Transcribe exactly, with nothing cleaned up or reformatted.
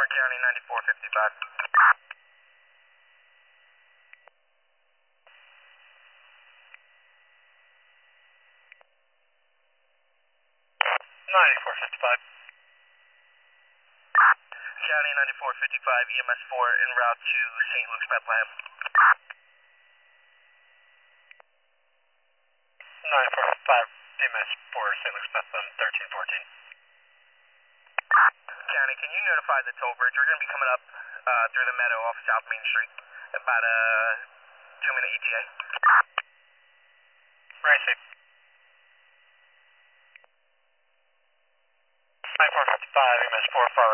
Clark County ninety-four fifty-five. ninety-four fifty-five. County ninety-four fifty-five, E M S four en route to Saint Luke's, Bethlehem. ninety-four fifty-five, E M S four, Saint Luke's, Bethlehem, thirteen fourteen. County, can you notify the toll bridge? We're going to be coming up uh, through the meadow off South Main Street, about a two-minute E T A. Racing. ninety-four fifty-five, E M S four, far